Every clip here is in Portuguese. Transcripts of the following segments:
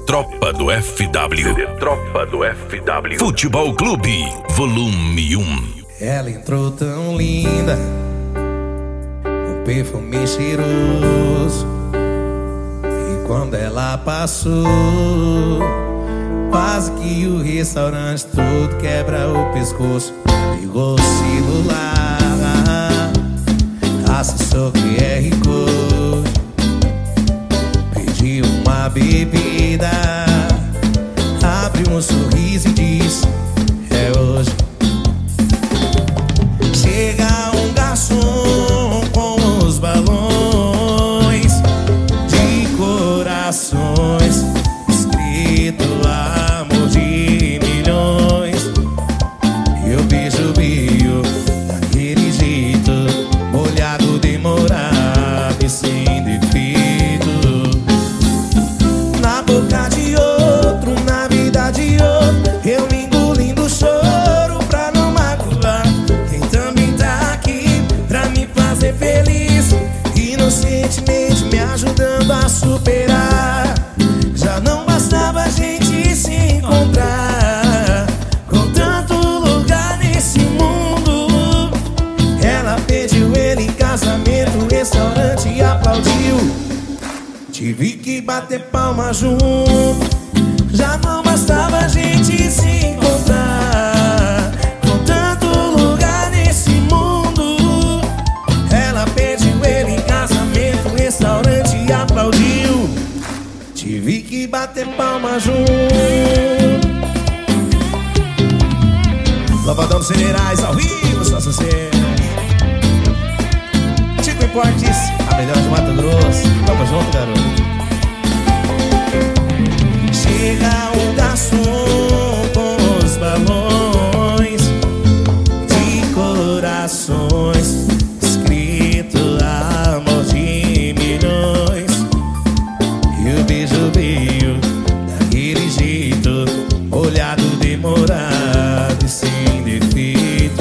Tropa do FW. CD Tropa do FW. Futebol Clube, volume 1. Ela entrou tão linda, um perfume cheiroso, e quando ela passou, quase que o restaurante todo quebra o pescoço. Pegou o celular, acessou QR Code, pediu uma bebida, abriu um sorriso e disse: é hoje. Chega um garçom com os balões de corações, escrito amor de milhões. E o beijo veio daquele jeito, molhado, demorado e sem defeito. Na boca de outro, na vida de outro, eu me engolindo o choro pra não magoar quem também tá aqui pra me fazer feliz, inocentemente me ajudando a superar. Já não bastava a gente se encontrar, com tanto lugar nesse mundo. Ela pediu ele em casamento, o restaurante aplaudiu. Tive que bater palma junto. Já não bastava a gente se encontrar, com tanto lugar nesse mundo. Ela pediu ele em casamento, o restaurante aplaudiu. Tive que bater palma junto. Lavadão dos Generais ao vivo, só sucesso. Chico Importes, a melhor de Mato Grosso. Tamo junto, garoto. Chega um garçom com os balões de corações, escrito amor de milhões. E o beijo veio daquele jeito, olhado, demorado e sem defeito.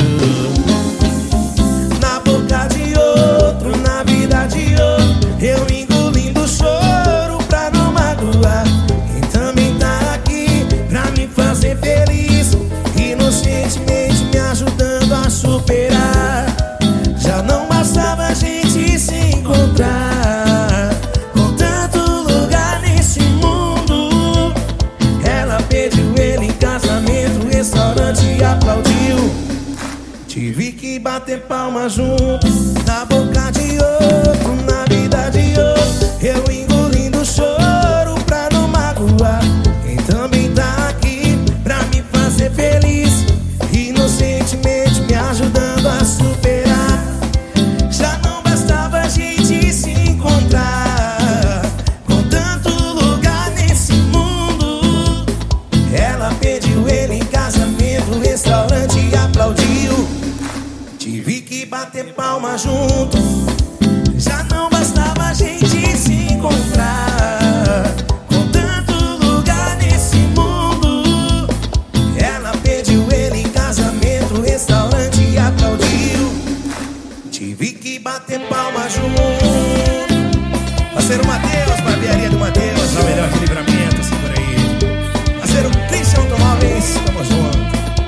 Na boca de outro, na vida de outro, eu engolindo o choro pra não magoar quem também tá aqui pra me fazer feliz, inocentemente me ajudando a superar. Já não bastava a gente se encontrar, com tanto lugar nesse mundo. Ela pediu ele em casamento, o restaurante aplaudiu. Tive que bater palma junto. Na boca de outro, na vida de outro, eu engolindo o choro pra não magoar quem também tá aqui pra me fazer feliz, inocentemente me ajudando a superar. Já não bastava a gente se encontrar, com tanto lugar nesse mundo. Ela pediu ele em casamento, o restaurante aplaudiu. Tive que bater palma junto. Já não bastava a gente se encontrar, com tanto lugar nesse mundo. Ela pediu ele em casamento, o restaurante aplaudiu. Tive que bater palma junto. Parceiro Matheus, barbearia do Matheus, a melhor de Livramento, segura aí. Parceiro Christian Automóveis, tamo junto.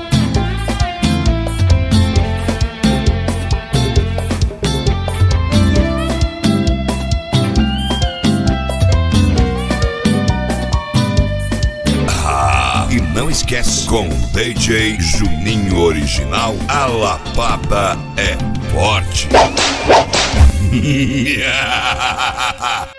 E não esquece, com o DJ Juninho Original, a lapada é forte.